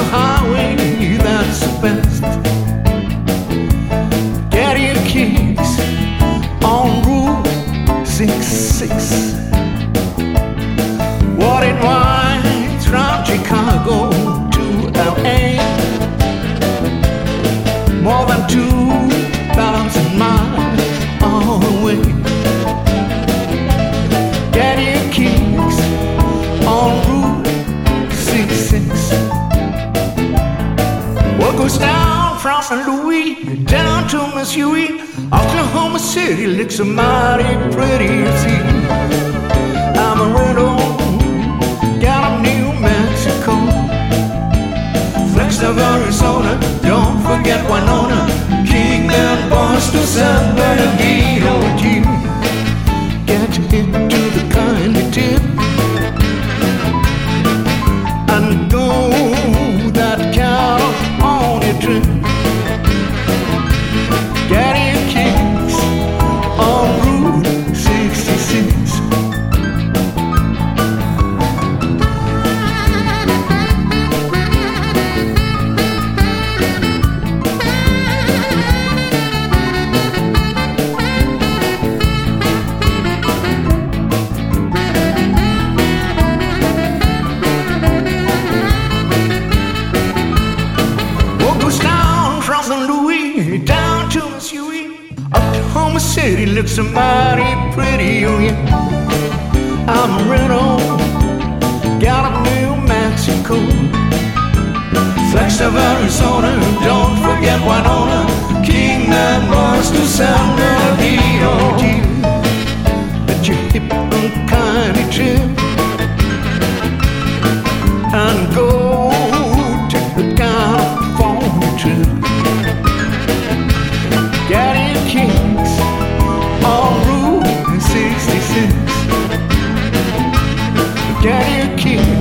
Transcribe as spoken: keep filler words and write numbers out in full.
highway, that's the best. Get your keys on Route sixty-six. What it winds from Chicago to L A, more than two thousand miles all the way. Get your keys on Route sixty-six. What goes down from Saint Louis down to Missouri, Oklahoma City looks mighty pretty, you see. Amarillo, got a New Mexico, Flagstaff, Arizona, don't forget Winona, Kingman, Boston, San Bernardino. You get to hit to the kind of tip and go that California trip. Get your kicks on Route sixty-six. Down to Missouri, Oklahoma City looks mighty pretty, oh yeah. Amarillo, got a New Mexico, Flagstaff, Arizona, don't forget Winona, Kingman, Boston, San Bernardino. Let your hip and kindly trip and go to the California trip. Get your keys on Route sixty-six. Get your keys